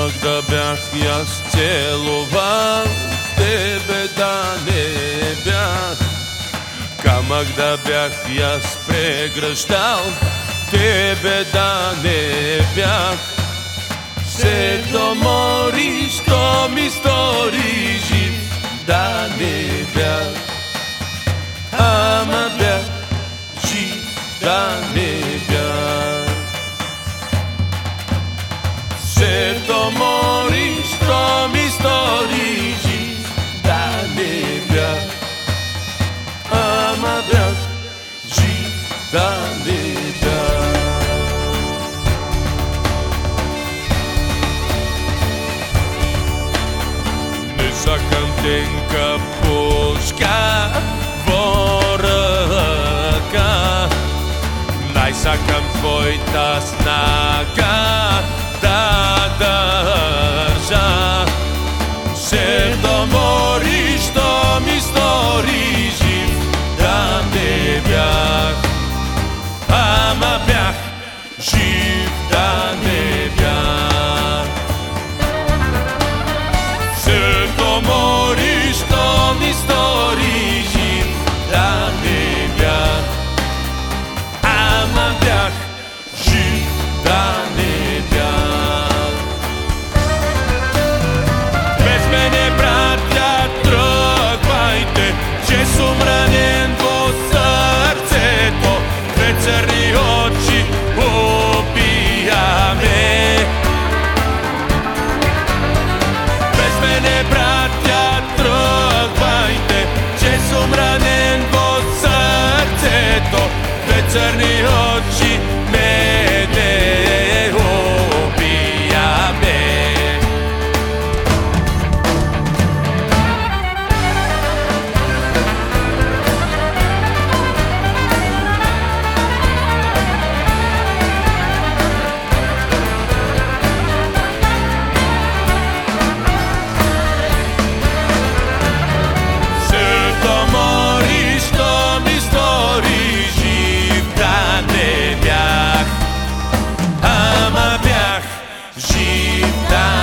Камък да бях и аз целувал, тебе да не бях. Камък да бях и аз прегръщал, тебе да не бях. Се домори, що ми стори, жив да не бях. Ама бях, жив да не бях. Се домори, що ми стори, жив да не бях. Ама бях, жив да не бях. Не сакам тенка пушка во ръка, най-сакам твоята снага да държа. Се домори, що ми стори, жив да не бях. Ама бях, жив да не бях. Се домори, що ми стори, жив да не бях. Ама бях, жив да не бях. Без мене, братя, тръгвайте, че сум ранен во сърцето. Две църни очи убияме. Без мене, братя, тръгвайте, че сум ранен во сърцето. Две църни очи мене убияме. Жив да